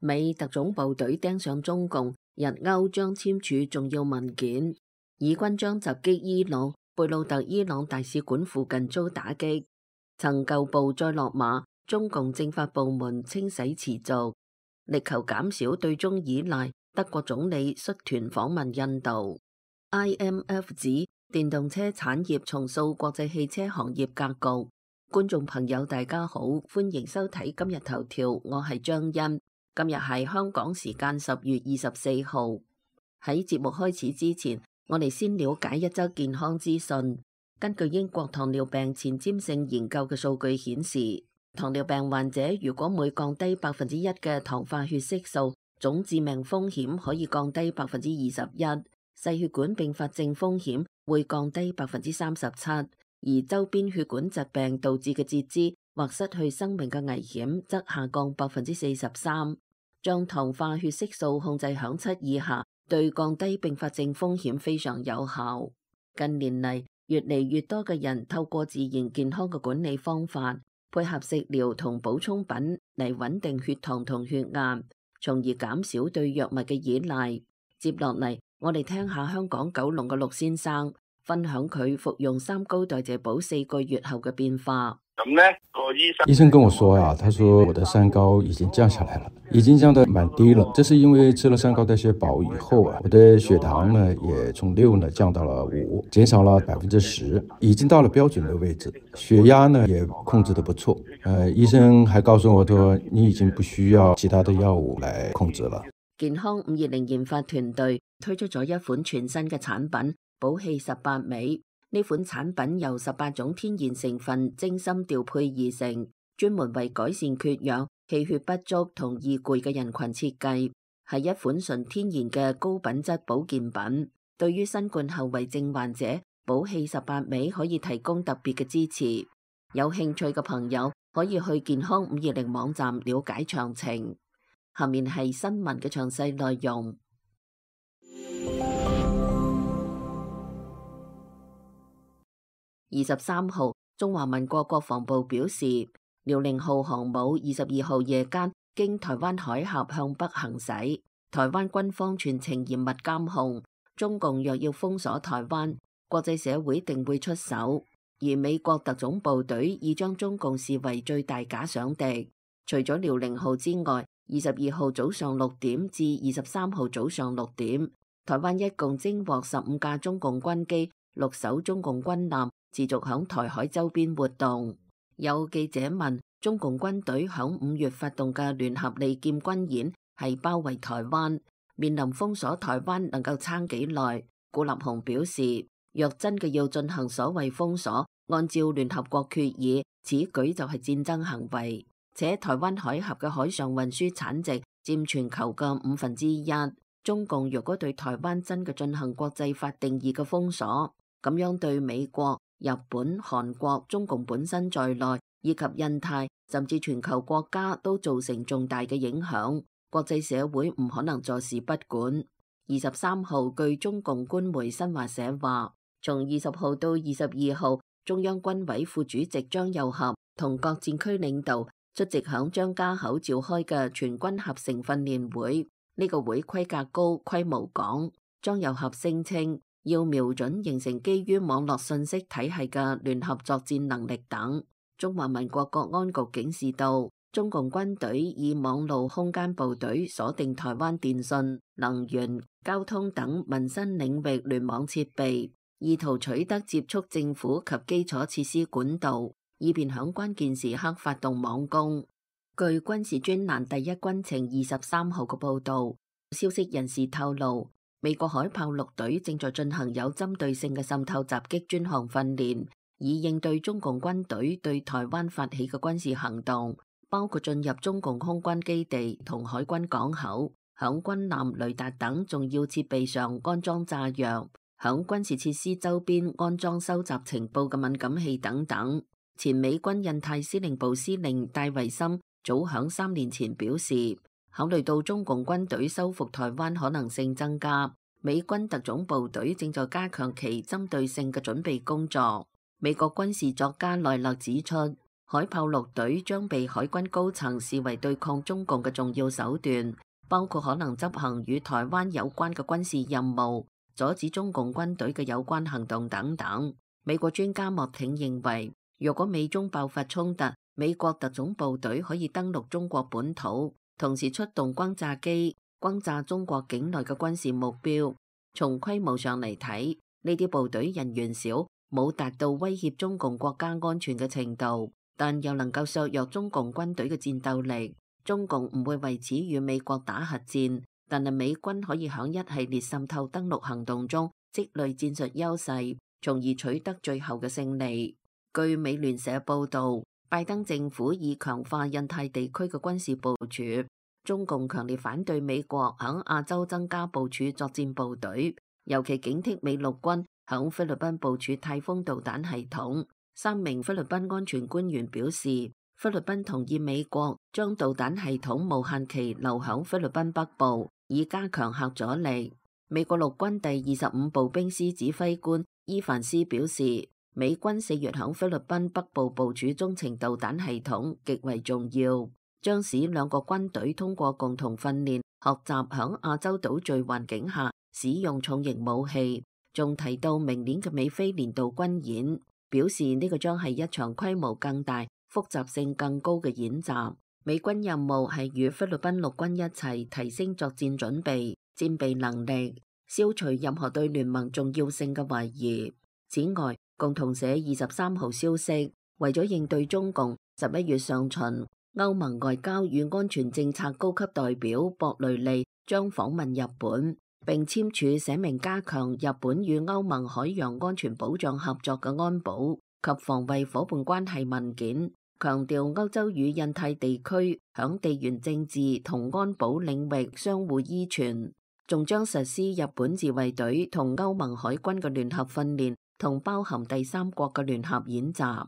美特種部隊盯上中共，日歐將簽署重要文件。以軍將襲擊伊朗，貝魯特伊朗大使館附近遭打擊。曾舊部再落馬，中共政法部門清洗持續，力求減少對中依賴。德國總理率團訪問印度。IMF 指電動車產業重塑國際汽車行業格局。觀眾朋友大家好，歡迎收睇今日頭條，我係張欣。今日係香港時間10月24號。喺節目開始之前，我哋先了解一則健康資訊。根據英國糖尿病前瞻性研究嘅數據顯示，糖尿病患者如果每降低1%嘅糖化血色素，總致命風險可以降低21%，細血管併發症風險會降低37%，而周邊血管疾病導致嘅截肢或失去生命嘅危險則下降43%。將糖化血色素控制響7以下，對降低併發症風險非常有效。近年嚟，越嚟越多嘅人透過自然健康嘅管理方法，配合食療同補充品嚟穩定血糖同血壓，從而減少對藥物嘅依賴。接落嚟，我哋聽下香港九龍嘅陸先生分享佢服用3高代謝寶4個月後嘅變化。 咁呢個醫生跟我說啊，他說我的三高已經降下來了，已經降得蠻低了。這是因為吃了3高代謝寶以後啊，我的血糖呢也從6呢降到了5，減少了10%，已經到了標準的位置。血壓呢也控制得不錯。醫生還告訴我說，你已經不需要其他的藥物來控制了。 健康520研發團隊推出咗一款全新嘅產品，寶氣18美。呢款產品由18種天然成分精心調配而成，專門為改善缺氧、氣血不足同易攰嘅人群設計，係一款純天然嘅高品質保健品。對於新冠後遺症患者，寶氣18美可以提供特別嘅支持。有興趣嘅朋友可以去健康520網站了解詳情。下面係新聞嘅詳細內容。23號，中華民國國防部表示，遼寧號航母22號夜間經台灣海峽向北行駛，台灣軍方全程嚴密監控。中共若要封鎖台灣，國際社會定會出手。而美國特種部隊已將中共視為最大假想敵。除咗遼寧號之外，22號早上6點至23號早上6點，台灣一共偵獲15架中共軍機、6艘中共軍艦，持續響台海周邊活動。有記者問，中共軍隊響5月發動嘅聯合利劍軍演係包圍台灣，面臨封鎖台灣能夠撐幾耐？顧立雄表示，若真嘅要進行所謂封鎖，按照聯合國決議，此舉就係戰爭行為。且台灣海峽嘅海上運輸產值佔全球嘅1/5。中共若果對台灣真嘅進行國際法定義嘅封鎖，咁樣對美國、日本、韓國、中共本身在內，以及印太甚至全球國家都造成重大嘅影響，國際社會唔可能坐視不管。23號，據中共官媒新華社話，從20號到22號，中央軍委副主席張又俠同各戰區領導出席響張家口召開嘅全軍合成訓練會。呢個會規格高、規模廣。張又俠聲稱，要瞄準形成基於網絡信息體系嘅聯合作戰能力等。中華民國國安局警示到，中共軍隊以網路空間部隊鎖定台灣電信、能源、交通等民生領域聯網設備，意圖取得接觸政府及基礎設施管道，以便響關鍵時刻發動網攻。據軍事專欄第一軍情23號嘅報道，消息人士透露，美國海豹陸隊正在進行有針對性嘅滲透襲擊專項訓練，以應對中共軍隊對台灣發起嘅軍事行動，包括進入中共空軍基地同海軍港口，響軍艦、雷達等重要設備上安裝炸藥，響軍事設施周邊安裝收集情報嘅敏感器等等。前美軍印太司令部司令戴維森早響3年前表示，考慮到中共軍隊收復台灣可能性增加，美軍特種部隊正在加強其針對性嘅準備工作。美國軍事作家萊勒指出， 海豹陸隊將被海軍高層視為對抗中共嘅重要手段，包括可能執行與台灣有關嘅軍事任務，阻止中共軍隊嘅有關行動等等。美國專家莫挺認為，如果美中爆發衝突，美國特種部隊可以登陸中國本土，同時出動轟炸機轟炸中國境內嘅軍事目標。從規模上嚟睇，呢啲部隊人員少，冇達到威脅中共國家安全嘅程度，但又能夠削弱中共軍隊嘅戰鬥力。中共唔會為此與美國打核戰，但係美軍可以響一系列滲透登陸行動中積累戰術優勢，從而取得最後嘅勝利。據美聯社報道，拜登政府已強化印太地區嘅軍事部署。中共強烈反對美國響亞洲增加部署作戰部隊，尤其警惕美陸軍響菲律賓部署太空導彈系統。3名菲律賓安全官員表示，菲律賓同意美國將導彈系統無限期留響菲律賓北部，以加強核阻力。美國陸軍第25步兵師指揮官伊凡斯表示，美軍4月響菲律賓北部部署中程導彈系統極為重要，將使兩個軍隊通過共同訓練學習響亞洲島嶼環境下使用重型武器。仲提到明年嘅美菲年度軍演，表示呢個將係一場規模更大、複雜性更高嘅演習。美軍任務係與菲律賓陸軍一齊提升作戰準備、戰備能力，消除任何對聯盟重要性嘅懷疑。此外，共同社23號消息，為咗應對中共，11月上旬，歐盟外交與安全政策高級代表博雷利將訪問日本，並簽署寫明加強日本與歐盟海洋安全保障合作嘅安保及防衛夥伴關係文件，強調歐洲與印太地區響地緣政治同安保領域相互依存，仲將實施日本自衛隊同歐盟海軍嘅聯合訓練同包含第三國嘅聯合演習。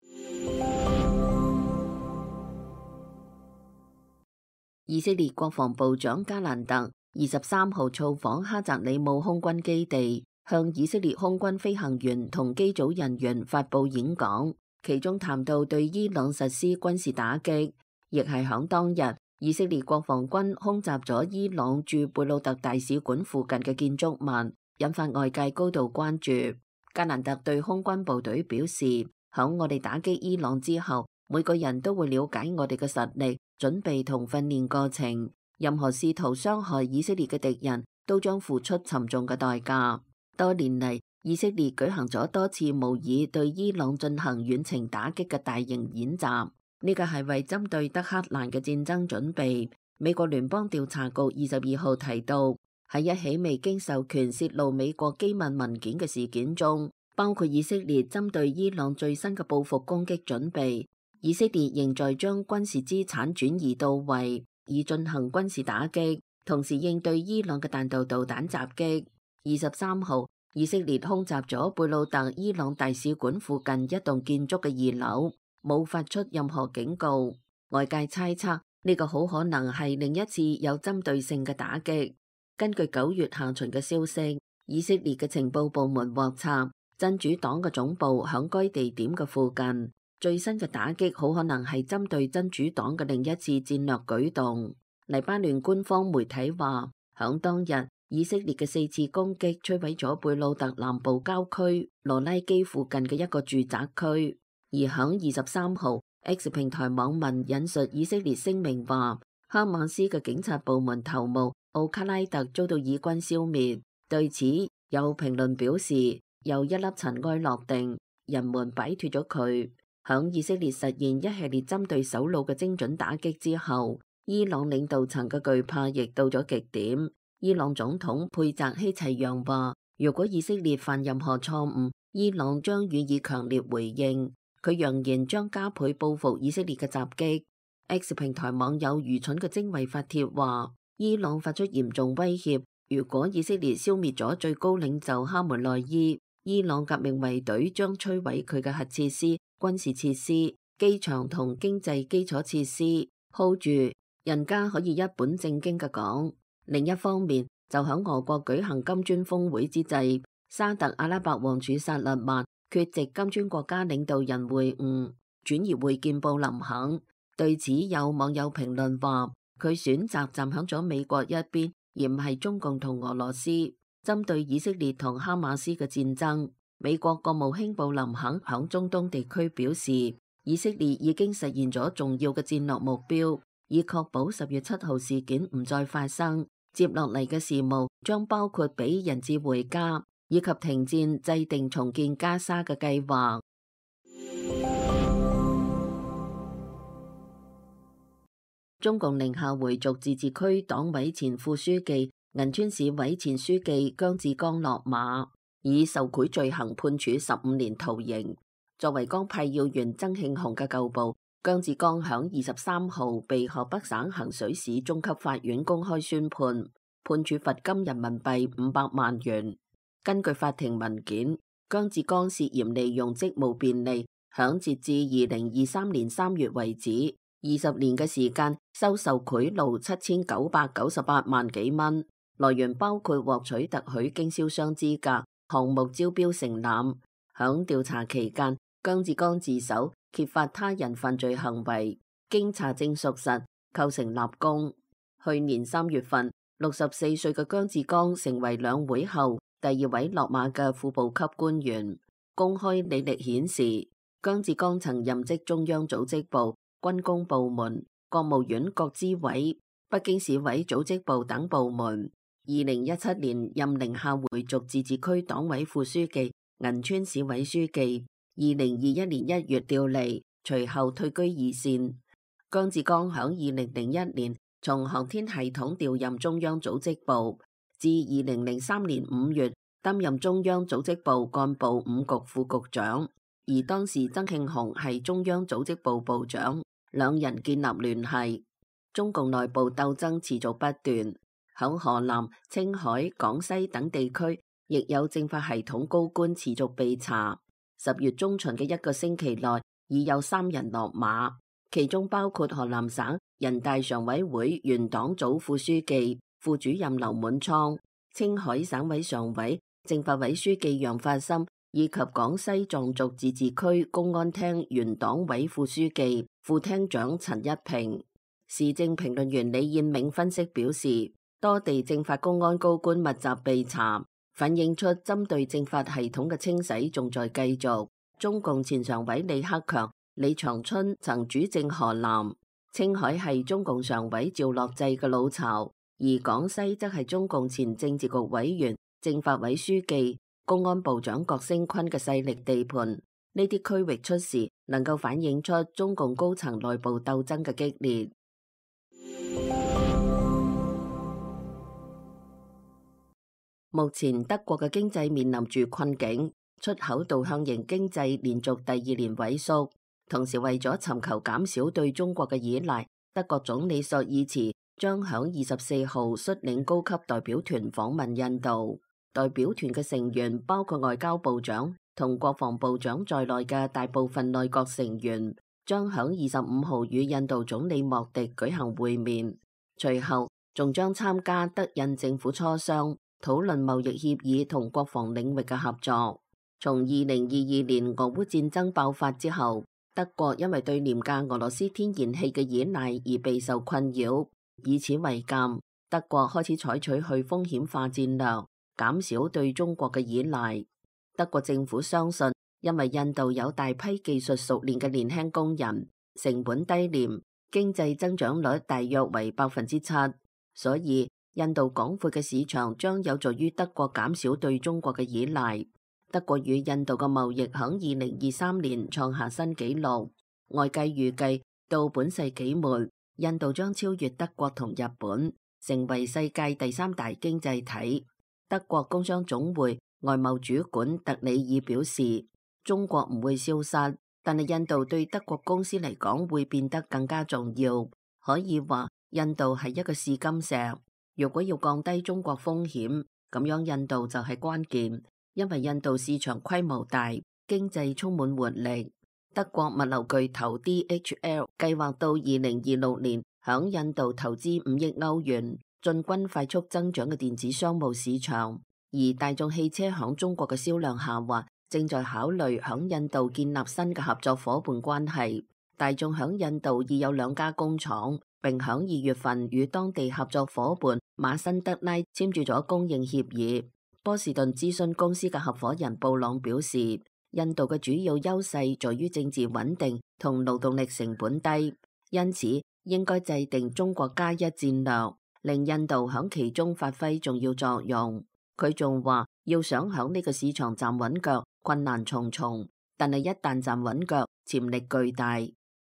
以色列國防部長加蘭特23號造訪哈扎里姆空軍基地，向以色列空軍飛行員同機組人員發佈演講，其中談到對伊朗實施軍事打擊，亦係響當日以色列國防軍空襲咗伊朗駐貝魯特大使館附近嘅建築物，引發外界高度關注。加蘭特對空軍部隊表示，響我哋打擊伊朗之後，每個人都會了解我哋嘅實力、準備同訓練過程。任何試圖傷害以色列嘅敵人都將付出沉重嘅代價。多年嚟，以色列舉行咗多次模擬對伊朗進行遠程打擊嘅大型演習，呢個係為針對德黑蘭嘅戰爭準備。美國聯邦調查局22號提到，喺一起未經授權泄露美國機密文件嘅事件中，包括以色列針對伊朗最新嘅報復攻擊準備，以色列仍在將軍事資產轉移到位，以進行軍事打擊，同時應對伊朗嘅彈道導彈襲擊。23號，以色列空襲咗貝魯特伊朗大使館附近一棟建築嘅2樓，冇發出任何警告。外界猜測呢個好可能係另一次有針對性嘅打擊。根據9月下旬嘅消息，以色列嘅情報部門獲測真主黨嘅總部響該地點嘅附近。最新嘅打擊好可能係針對真主黨嘅另一次戰略舉動。黎巴嫩官方媒體話，響當日以色列嘅4次攻擊摧毀咗貝魯特南部郊區羅拉基附近嘅一個住宅區。而響23號 X 平台網民引述以色列聲明話，哈馬斯嘅警察部門頭目奧卡拉特遭到以軍消滅。對此有評論表示，又一粒塵埃落定，人們擺脫咗佢。響以色列實現一系列針對首腦嘅精準打擊之後，伊朗領導層嘅懼怕亦到咗極點。伊朗總統佩澤希齊揚話，如果以色列犯任何錯誤，伊朗將予以強烈回應。佢揚言將加倍報復以色列嘅襲擊。X 平台網友愚蠢嘅精衛發帖話，伊朗發出嚴重威脅，如果以色列消滅咗最高領袖哈梅內伊，伊朗革命衛隊將摧毀佢嘅核設施、軍事設施、機場同經濟基礎設施。hold 住，人家可以一本正經嘅講。另一方面，就響俄國舉行金磚峰會之際，沙特阿拉伯王儲薩勒曼缺席金磚國家領導人會晤。 轉而會見布林肯。對此有網友評論話，佢選擇站響咗美國一邊，而唔係中共同俄羅斯。針對以色列同哈馬斯嘅戰爭，美國國務卿布林肯響中東地區表示，以色列已經實現咗重要嘅戰略目標，以確保10月7號事件唔再發生。接落嚟嘅事務將包括俾人質回家，以及停戰、制定重建加沙嘅計劃。中共寧夏回族自治區黨委前副書記、銀川市委前書記姜志剛落馬，以受賄罪行判處15年徒刑。作為江派要員曾慶紅嘅舊部，姜志剛響23號被河北省衡水市中級法院公開宣判，判處罰金人民幣500萬元。根據法庭文件，姜志剛涉嫌利用職務便利，響截至2023年3月為止20年嘅時間收受賄賂7998萬幾蚊，來源包括獲取特許經銷商資格、項目招標承攬。響調查期間，姜志剛自首揭發他人犯罪行為，經查證屬實，構成立功。去年3月份，64歲嘅姜志剛成為兩會後第2位落馬嘅副部級官員。公開履歷顯示，姜志剛曾任職中央組織部、軍工部門、國務院各支委、北京市委組織部等部門。2017年任寧夏回族自治區黨委副書記、銀川市委書記。2021年1月調離，隨後退居二線。姜志剛響2001年從航天系統調任中央組織部，至2003年5月擔任中央組織部幹部5局副局長，而當時曾慶紅係中央組織部部長。兩人建立聯繫。中共內部鬥爭持續不斷，響河南、青海、廣西等地區亦有政法系統高官持續被查。10月中旬嘅1個星期內，已有3人落馬，其中包括河南省人大常委會原黨組副書記、副主任劉滿倉、青海省委常委、政法委書記楊發森，以及廣西壯族自治區公安廳原黨委副書記、副廳長陳一平。時政評論員李燕銘分析表示，多地政法公安高官密集被查，反映出針對政法系統嘅清洗仲在繼續。中共前常委李克強、李長春曾主政河南，青海係中共常委趙樂際嘅老巢，而廣西則係中共前政治局委員、政法委書記、公安部長郭聲琨嘅勢力地盤。呢啲區域出事，能夠反映出中共高層內部鬥爭嘅激烈。目前德國嘅經濟面臨住困境，出口導向型經濟連續第2年萎縮。同時為咗尋求減少對中國嘅依賴，德國總理朔爾茨將響24號率領高級代表團訪問印度。代表團嘅成員包括外交部長同國防部長在內嘅大部分內閣成員，將響25號與印度總理莫迪舉行會面，隨後仲將參加德印政府磋商，討論貿易協議同國防領域嘅合作。從2022年俄烏戰爭爆發之後，德國因為對廉價俄羅斯天然氣嘅依賴而備受困擾，以此為鑑，德國開始採取去風險化戰略，減少對中國嘅依賴。德國政府相信，因為印度有大批技術熟練嘅年輕工人，成本低廉，經濟增長率大約為7%，所以印度廣闊嘅市場將有助於德國減少對中國嘅依賴。德國與印度嘅貿易響2023年創下新紀錄，外界預計到本世紀末，印度將超越德國同日本，成為世界第3大經濟體。德國工商總會外貿主管特里爾表示，中國唔會消失，但係印度對德國公司嚟講會變得更加重要。可以話，印度係一個試金石。如果要降低中國風險，咁樣印度就係關鍵。因為印度市場規模大，經濟充滿活力。德國物流巨頭 DHL 計劃到2026年響印度投資5億歐元，進軍快速增長嘅電子商務市場。而大眾汽車響中國嘅銷量下滑， 正在考慮響印度建立新嘅合作夥伴關係。大眾響印度已有2家工廠，並響2月份與當地合作夥伴馬辛德拉簽署咗供應協議。波士頓諮詢公司嘅合夥人布朗表示，印度嘅主要優勢在於政治穩定同勞動力成本低，因此應該制定中國加1戰略，令印度響其中發揮重要作用。佢仲話，要想響呢個市場站穩腳，困難重重，但係一旦站穩腳，潛力巨大。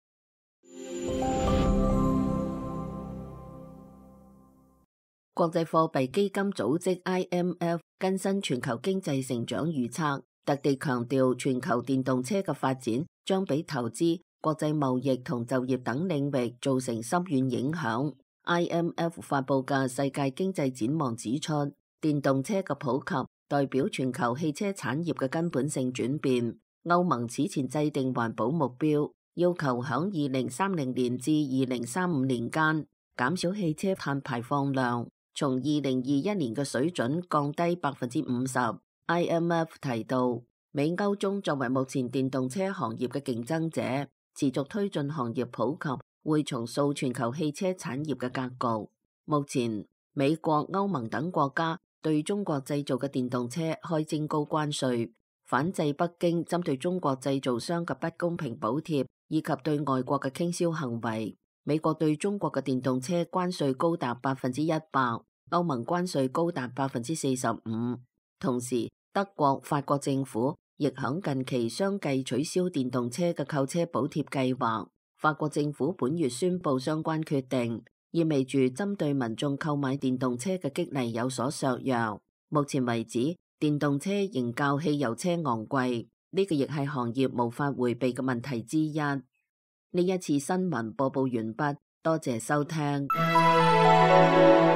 國際貨幣基金組織 IMF 更新全球經濟成長預測，特地強調全球電動車嘅發展將俾投資、國際貿易同就業等領域造成深遠影響。IMF 發佈嘅世界經濟展望指出，電動車嘅普及代表全球汽車產業嘅根本性轉變。歐盟此前制定環保目標，要求響2030年至2035年間減少汽車碳排放量，從2021年嘅水準降低50%。IMF 提到，美歐中作為目前電動車行業嘅競爭者，持續推進行業普及，會重塑全球汽車產業嘅格局。目前，美國、歐盟等國家對中國製造嘅電動車開徵高關稅，反制北京針對中國製造商嘅不公平補貼，以及對外國嘅傾銷行為。美國對中國嘅電動車關稅高達100%，歐盟關稅高達45%。同時，德國、法國政府亦響近期相繼取消電動車嘅購車補貼計劃。法國政府本月宣布相關決定，意味住針對民眾購買電動車嘅激勵有所削弱。目前為止，電動車仍較汽油車昂貴，呢個亦係行業無法迴避嘅問題之一。呢一次新聞播報完畢，多謝收聽。